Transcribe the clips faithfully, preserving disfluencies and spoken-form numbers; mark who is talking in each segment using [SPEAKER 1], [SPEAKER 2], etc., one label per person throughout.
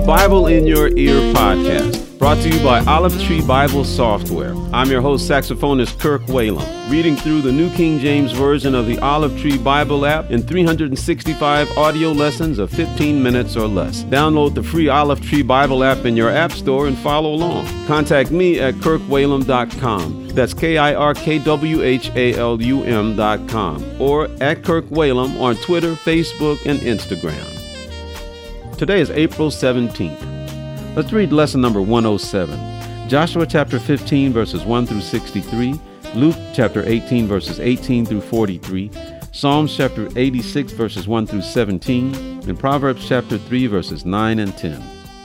[SPEAKER 1] Bible in Your Ear podcast, brought to you by Olive Tree Bible Software. I'm your host, saxophonist Kirk Whalum, reading through the New King James Version of the Olive Tree Bible app in three hundred sixty-five audio lessons of fifteen minutes or less. Download the free Olive Tree Bible app in your app store and follow along. Contact me at kirk whalum dot com. That's K I R K W H A L U M dot com, or at Kirk Whalum on Twitter, Facebook, and Instagram. Today is April seventeenth. Let's read lesson number one oh seven. Joshua chapter fifteen, verses one through sixty-three, Luke chapter eighteen, verses eighteen through forty-three, Psalms chapter eighty-six, verses one through seventeen, and Proverbs chapter three, verses nine and ten.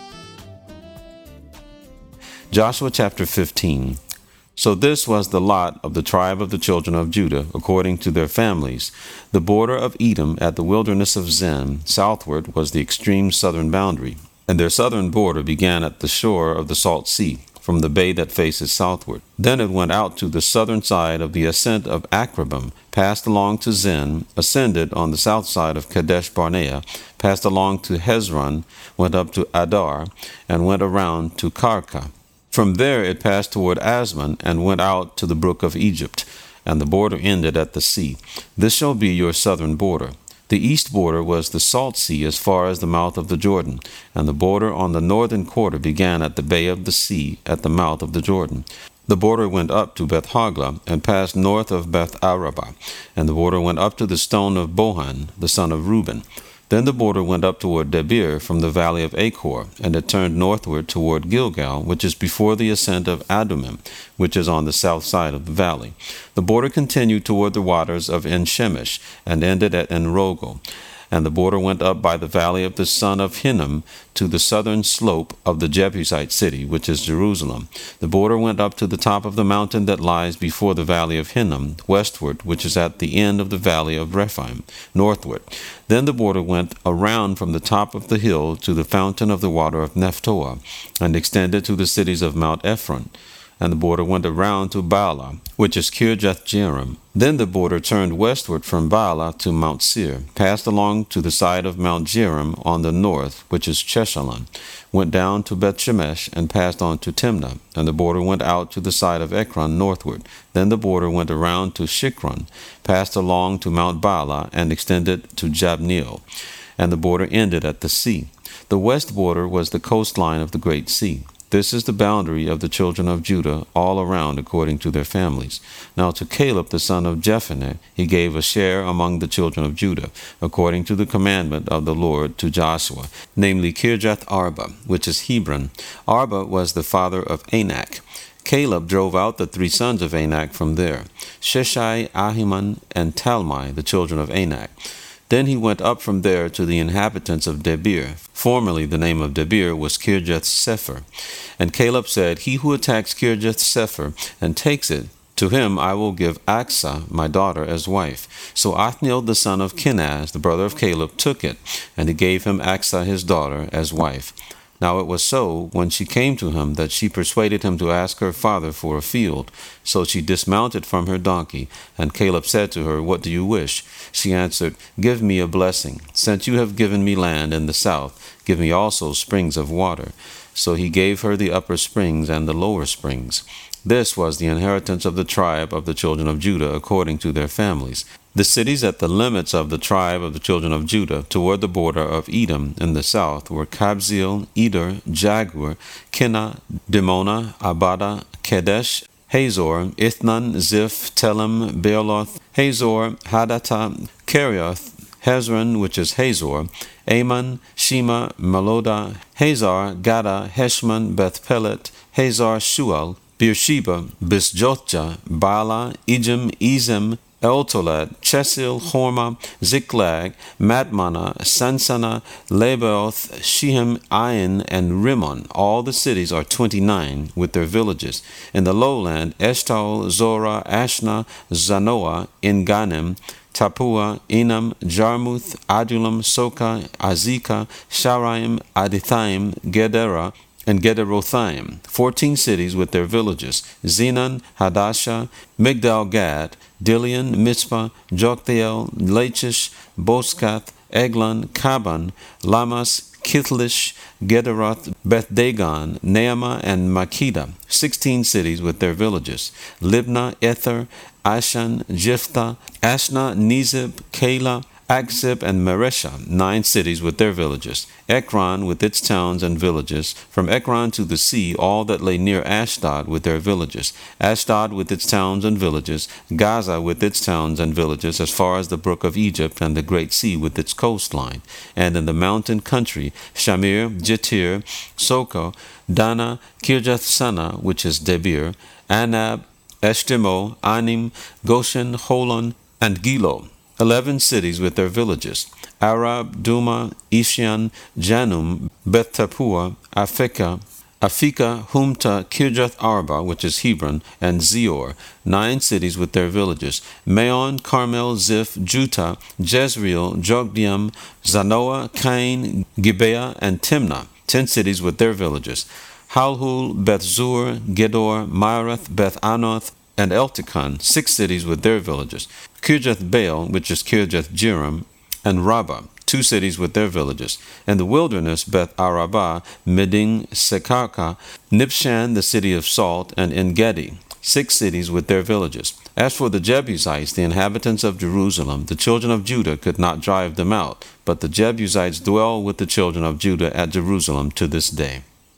[SPEAKER 2] Joshua chapter fifteen. So this was the lot of the tribe of the children of Judah, according to their families. The border of Edom at the wilderness of Zin, southward, was the extreme southern boundary, and their southern border began at the shore of the Salt Sea, from the bay that faces southward. Then it went out to the southern side of the ascent of Akrabim, passed along to Zin, ascended on the south side of Kadesh Barnea, passed along to Hezron, went up to Adar, and went around to Karka. From there it passed toward Asmon and went out to the brook of Egypt, and the border ended at the sea. This shall be your southern border. The east border was the Salt Sea as far as the mouth of the Jordan, and the border on the northern quarter began at the bay of the sea at the mouth of the Jordan. The border went up to Beth Hogla and passed north of Beth Arabah, and the border went up to the stone of Bohan, the son of Reuben. Then the border went up toward Debir from the valley of Achor, and it turned northward toward Gilgal, which is before the ascent of Adumim, which is on the south side of the valley. The border continued toward the waters of En-Shemesh, and ended at En-Rogel. And the border went up by the valley of the son of Hinnom to the southern slope of the Jebusite city, which is Jerusalem. The border went up to the top of the mountain that lies before the valley of Hinnom, westward, which is at the end of the valley of Rephaim, northward. Then the border went around from the top of the hill to the fountain of the water of Nephtoah, and extended to the cities of Mount Ephron. And the border went around to Baalah, which is Kirjath-Jearim. Then the border turned westward from Baalah to Mount Seir, passed along to the side of Mount Jearim on the north, which is Cheshalon, went down to Beth-Shemesh, and passed on to Timnah. And the border went out to the side of Ekron northward. Then the border went around to Shikron, passed along to Mount Baalah, and extended to Jabneel. And the border ended at the sea. The west border was the coastline of the great sea. This is the boundary of the children of Judah all around according to their families. Now to Caleb the son of Jephunneh he gave a share among the children of Judah, according to the commandment of the Lord to Joshua, namely Kirjath Arba, which is Hebron. Arba was the father of Anak. Caleb drove out the three sons of Anak from there, Sheshai, Ahiman, and Talmai, the children of Anak. Then he went up from there to the inhabitants of Debir. Formerly the name of Debir was Kirjath-Sepher. And Caleb said, He who attacks Kirjath-Sepher and takes it, to him I will give Aksah, my daughter, as wife. So Othniel the son of Kenaz, the brother of Caleb, took it, and he gave him Aksah his daughter as wife. Now it was so, when she came to him, that she persuaded him to ask her father for a field. So she dismounted from her donkey, and Caleb said to her, What do you wish? She answered, Give me a blessing. Since you have given me land in the south, give me also springs of water. So he gave her the upper springs and the lower springs. This was the inheritance of the tribe of the children of Judah according to their families. The cities at the limits of the tribe of the children of Judah toward the border of Edom in the south were Kabzeel, Eder, Jagur, Kinnah, Dimona, Abada, Kedesh, Hazor, Ithnan, Ziph, Telem, Bealoth, Hazor, Hadattah, Kerioth, Hezron, which is Hazor, Ammon, Shema, Meloda, Hazar, Gada, Heshmon, Beth Pelet, Hazar, Shual, Beersheba, Bisjotja, Bala, Ijim, Ezem, Eltolad, Chesil, Hormah, Ziklag, Madmana, Sansana, Lebaoth, Shehem, Ain, and Rimmon. All the cities are twenty-nine with their villages. In the lowland, Eshtaol, Zorah, Ashna, Zanoah, Enganim, Tapua, Enam, Jarmuth, Adulam, Soka, Azekah, Sharaim, Adithaim, Gedera, and Gederothaim, fourteen cities with their villages, Zenon, Hadashah, Migdal-Gad, Dilian, Mitzpah, Joktheel, Lachish, Boskath, Eglon, Kaban, Lamas, Kithlish, Gederoth, Beth-dagon, Naamah, and Makkedah, sixteen cities with their villages. Libnah, Ether, Ashan, Jephthah, Ashna, Nezib, Keilah, Akzib, and Mareshah, nine cities with their villages. Ekron with its towns and villages. From Ekron to the sea, all that lay near Ashdod with their villages. Ashdod with its towns and villages. Gaza with its towns and villages, as far as the brook of Egypt and the great sea with its coastline. And in the mountain country, Shamir, Jetir, Soko, Dana, Kirjath-Sana, which is Debir, Anab, Eshtemo, Anim, Goshen, Holon, and Gilo. Eleven cities with their villages. Arab, Duma, Ishian, Janum, Beth Tappuah, Afekah, Afika, Humta, Kirjath Arba, which is Hebron, and Zior, nine cities with their villages. Maon, Carmel, Ziph, Juta, Jezreel, Jogdeam, Zanoah, Cain, Gibeah, and Timnah, ten cities with their villages. Halhul, Beth Zur, Gedor, Maarath, Beth Anoth, and Eltikon, six cities with their villages. Kirjath Baal, which is Kirjath Jearim, and Rabbah, two cities with their villages. And the wilderness, Beth Arabah, Medin, Sekaka, Nibshan, the city of salt, and En-gedi, six cities with their villages. As for the Jebusites, the inhabitants of Jerusalem, the children of Judah could not drive them out, but the Jebusites dwell with the children of Judah at Jerusalem to this day.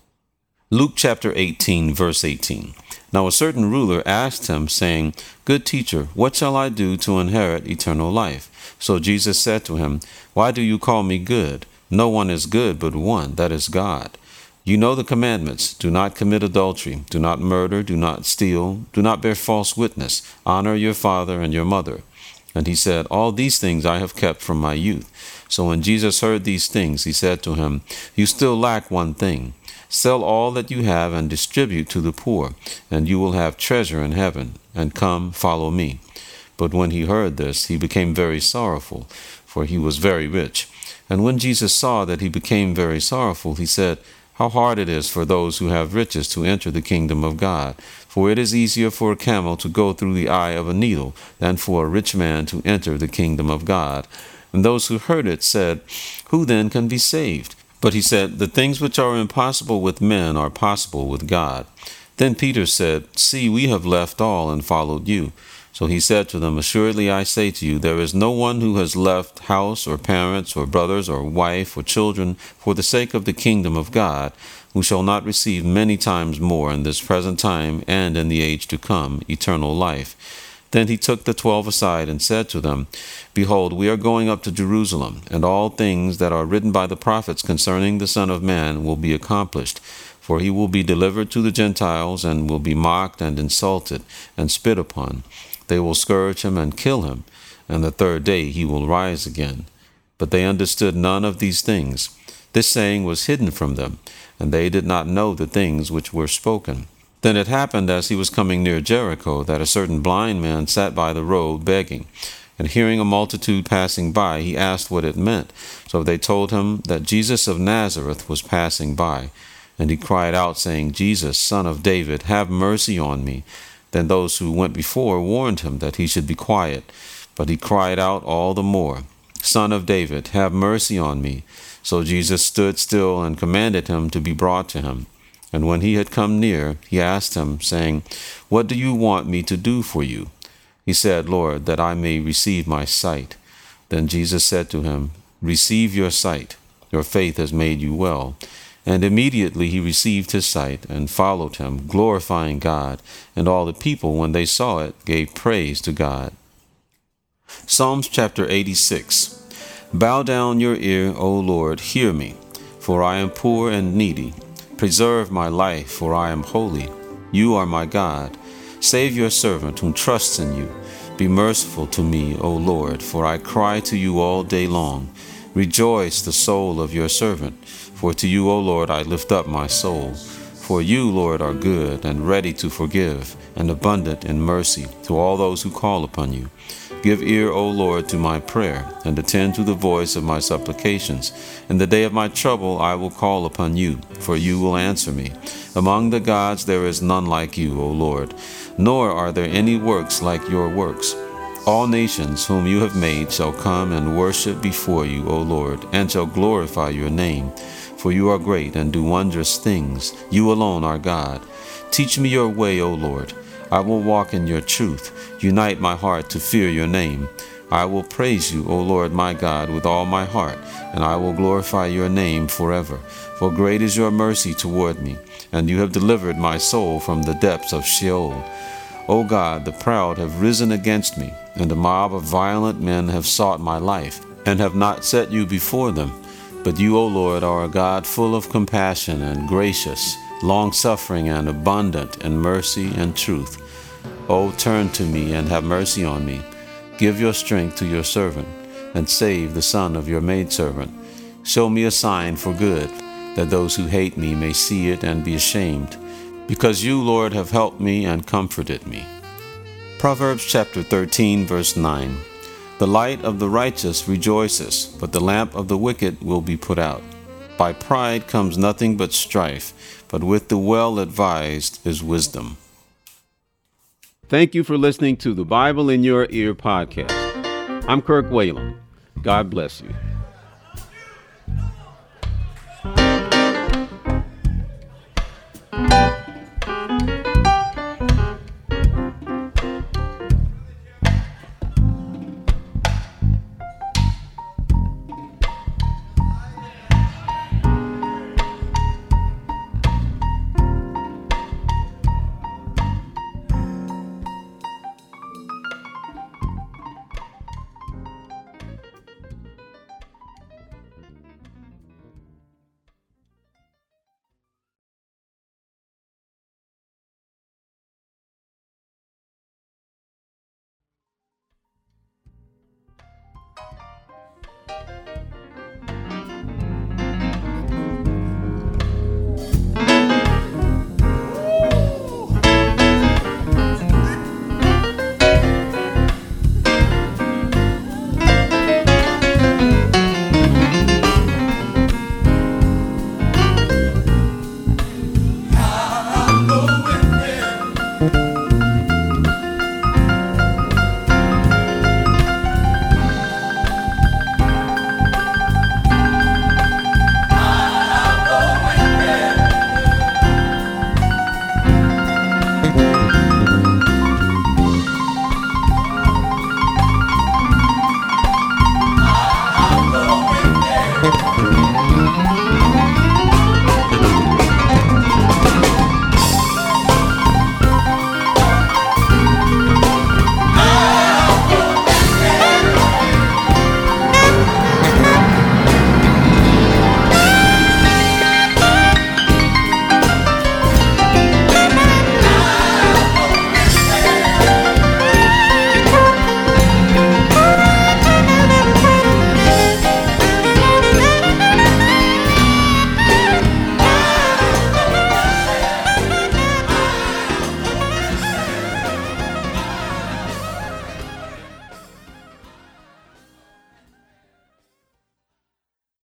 [SPEAKER 2] Luke chapter eighteen, verse eighteen. Now a certain ruler asked him, saying, Good teacher, what shall I do to inherit eternal life? So Jesus said to him, Why do you call me good? No one is good but one, that is God. You know the commandments. Do not commit adultery. Do not murder. Do not steal. Do not bear false witness. Honor your father and your mother. And he said, All these things I have kept from my youth. So when Jesus heard these things, he said to him, You still lack one thing. Sell all that you have and distribute to the poor, and you will have treasure in heaven. And come, follow me. But when he heard this, he became very sorrowful, for he was very rich. And when Jesus saw that he became very sorrowful, he said, How hard it is for those who have riches to enter the kingdom of God. For it is easier for a camel to go through the eye of a needle than for a rich man to enter the kingdom of God. And those who heard it said, Who then can be saved? But he said, The things which are impossible with men are possible with God. Then Peter said, See, we have left all and followed you. So he said to them, Assuredly I say to you, there is no one who has left house or parents or brothers or wife or children for the sake of the kingdom of God, who shall not receive many times more in this present time and in the age to come eternal life. Then he took the twelve aside and said to them, Behold, we are going up to Jerusalem, and all things that are written by the prophets concerning the Son of Man will be accomplished. For he will be delivered to the Gentiles, and will be mocked and insulted and spit upon. They will scourge him and kill him, and the third day he will rise again. But they understood none of these things. This saying was hidden from them, and they did not know the things which were spoken. Then it happened, as he was coming near Jericho, that a certain blind man sat by the road begging. And hearing a multitude passing by, he asked what it meant. So they told him that Jesus of Nazareth was passing by. And he cried out, saying, Jesus, Son of David, have mercy on me. Then those who went before warned him that he should be quiet. But he cried out all the more, Son of David, have mercy on me. So Jesus stood still and commanded him to be brought to him. And when he had come near, he asked him, saying, What do you want me to do for you? He said, Lord, that I may receive my sight. Then Jesus said to him, Receive your sight. Your faith has made you well. And immediately he received his sight and followed him, glorifying God. And all the people, when they saw it, gave praise to God. Psalms chapter eighty-six. Bow down your ear, O Lord, hear me, for I am poor and needy. Preserve my life, for I am holy. You are my God. Save your servant who trusts in you. Be merciful to me, O Lord, for I cry to you all day long. Rejoice the soul of your servant, for to you, O Lord, I lift up my soul. For you, Lord, are good and ready to forgive, and abundant in mercy to all those who call upon you. Give ear, O Lord, to my prayer, and attend to the voice of my supplications. In the day of my trouble I will call upon you, for you will answer me. Among the gods there is none like you, O Lord, nor are there any works like your works. All nations whom you have made shall come and worship before you, O Lord, and shall glorify your name. For you are great and do wondrous things. You alone are God. Teach me your way, O Lord. I will walk in your truth. Unite my heart to fear your name. I will praise you, O Lord my God, with all my heart, and I will glorify your name forever. For great is your mercy toward me, and you have delivered my soul from the depths of Sheol. O God, the proud have risen against me, and a mob of violent men have sought my life, and have not set you before them. But you, O Lord, are a God full of compassion and gracious, long-suffering and abundant in mercy and truth. O turn to me and have mercy on me. Give your strength to your servant, and save the son of your maidservant. Show me a sign for good, that those who hate me may see it and be ashamed. Because you, Lord, have helped me and comforted me. Proverbs chapter thirteen, verse nine. The light of the righteous rejoices, but the lamp of the wicked will be put out. By pride comes nothing but strife, but with the well-advised is wisdom.
[SPEAKER 1] Thank you for listening to the Bible in Your Ear podcast. I'm Kirk Whalum. God bless you.
[SPEAKER 3] Thank you.